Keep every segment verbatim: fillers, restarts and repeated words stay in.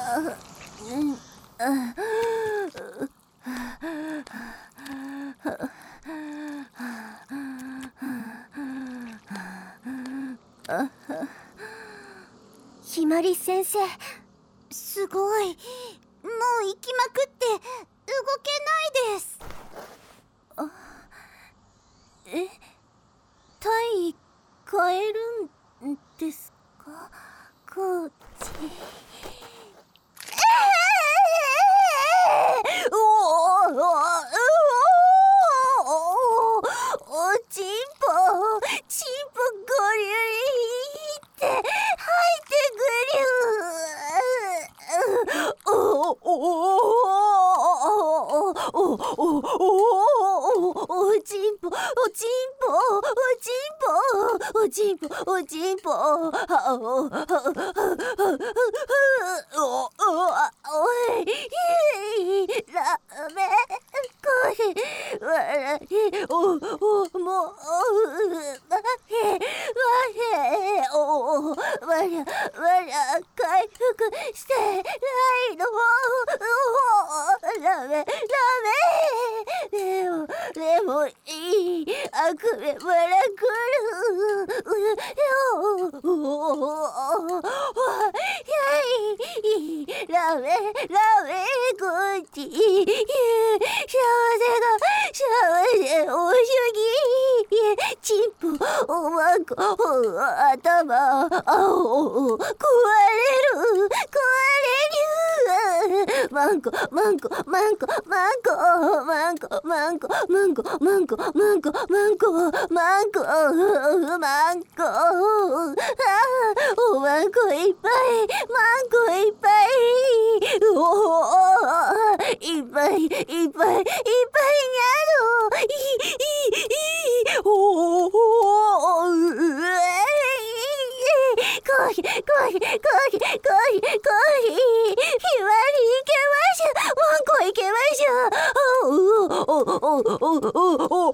ひまり先生、すごい。もう行きまくって動けないです。あ、え、体位変えるんですか、コーチ。おおおおおちんぽちんぽごりゅいって吐いてぐりゅおおおおおおおちんぽおちんぽおちんぽおちんぽおちんぽおおおいラーメンこれわらへおおもわへわへおわらわら回復してないのラーメンラーメンでもでもいい悪夢わらくるおおわやいラーメンラーメンこっち幸せが幸せおしゅぎチンポおまんこ頭お壊れる壊れるマンコマンコマンコマンコマンコマンコマンコマンコマンコマンコマンコマンコおまんこいっぱいマンコいっぱいおおいっぱいいっぱいいっぱいにゃろいいいいおおうえコーヒーコーヒーコーヒーコーヒーコーヒーひまり行けましょワンコ行けましょおおおおおおお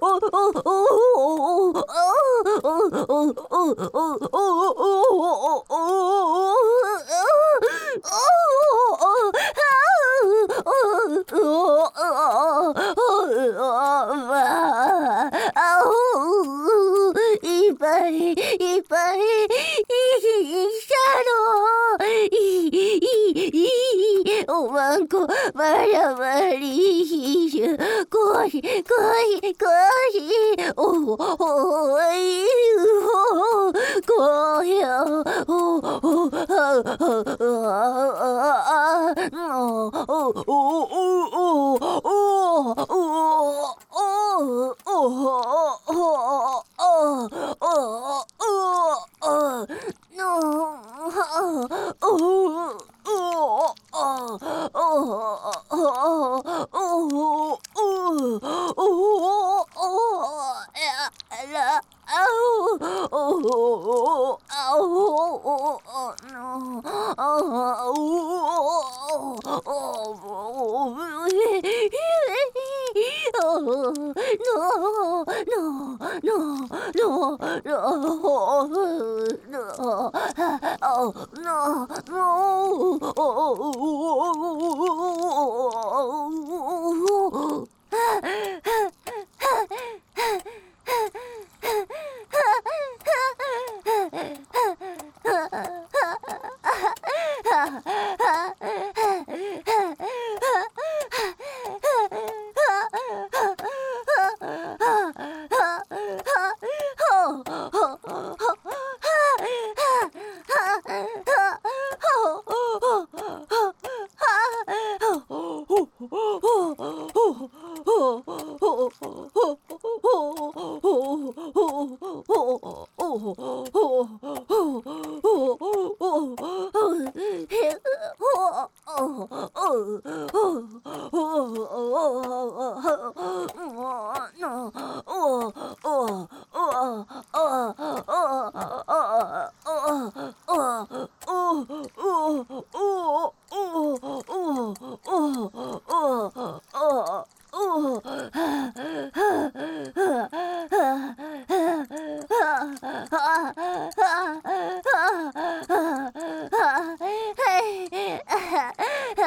いっぱいいっぱいいいおまんこばらばりひしゅこひこひこひおおいおこひおおお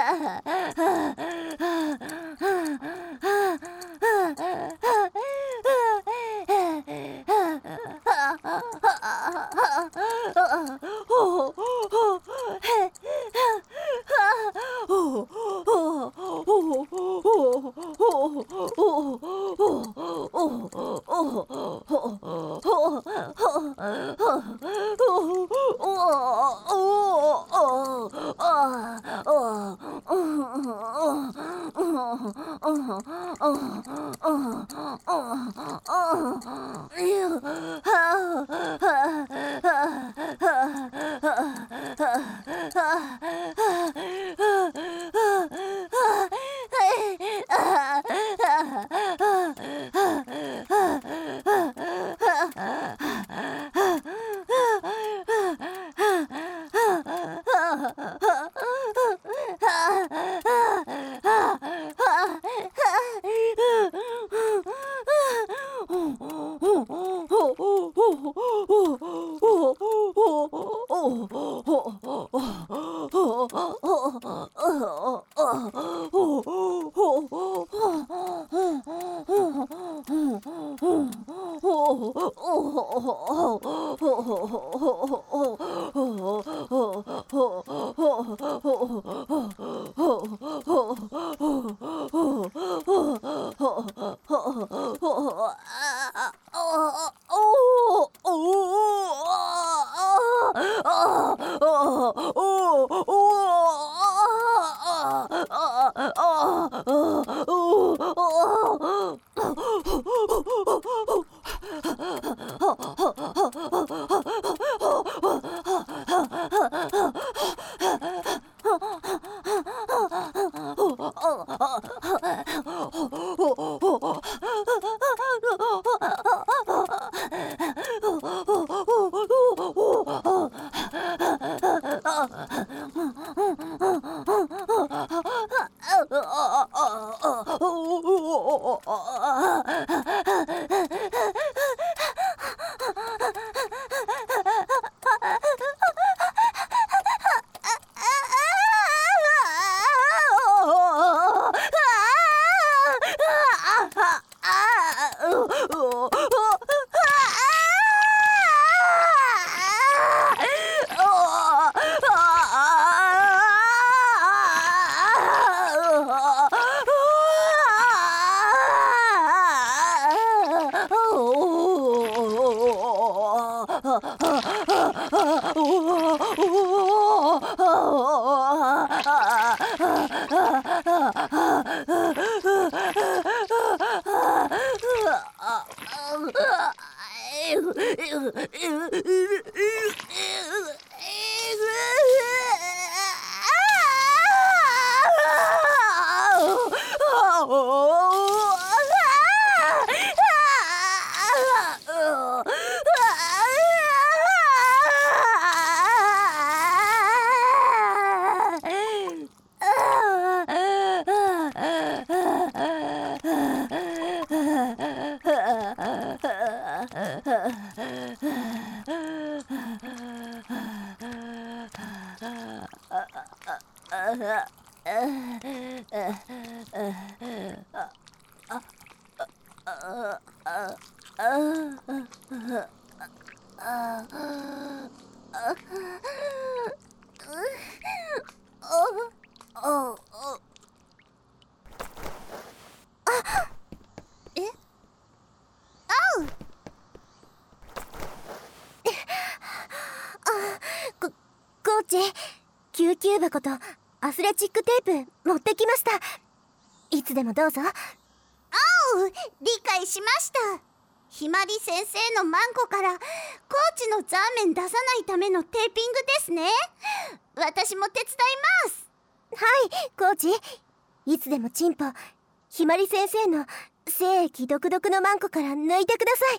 救急箱とアスレチックテープ持ってきました。いつでもどうぞ。おう、理解しました。ひまり先生のマンコからコーチのザーメン出さないためのテーピングですね。私も手伝います。はい、コーチ。いつでもチンポひまり先生の精液独特のマンコから抜いてください。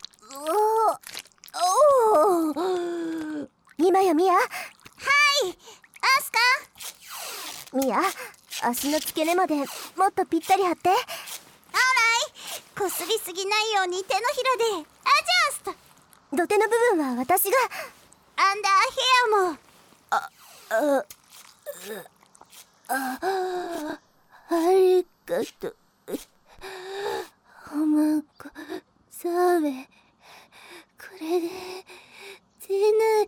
おお、今よミヤ。はい、アスカ。ミヤ、足の付け根までもっとぴったり貼って。オーライ。こすりすぎないように手のひらでアジャスト。土手の部分は私が。アンダーヘアも。あ、あ、 あ、ありがとう。おまんこさめ、これで出ない。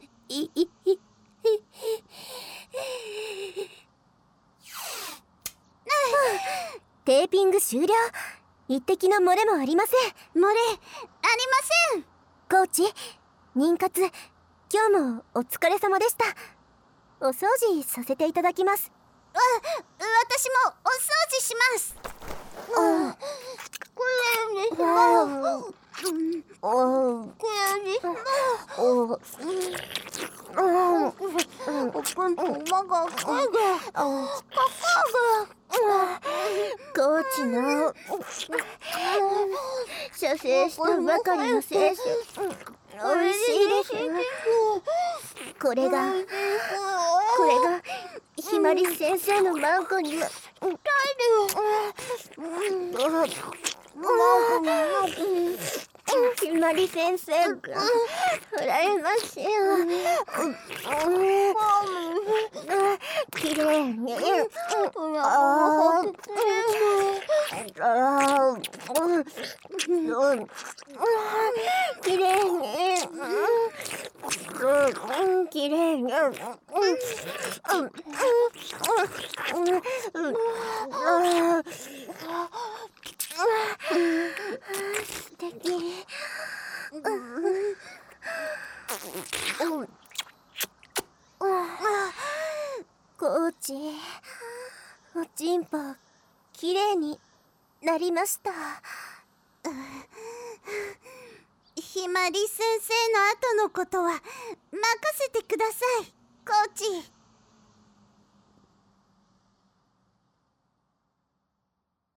テーピング終了。一滴の漏れもありません。漏れありません。コーチ、妊活、今日もお疲れ様でした。お掃除させていただきます。あ、私もお掃除します。あ、これにこれにおコーチの射精したばかりの精子、おいしいです。これがこれがひまり先生のマンコにはひまり先生がうらやましいわ。きれいにきれいにきれいに素敵。コーチ、おちんぽきれいになりました。ひまり先生の後のことは任せてください、コーチ。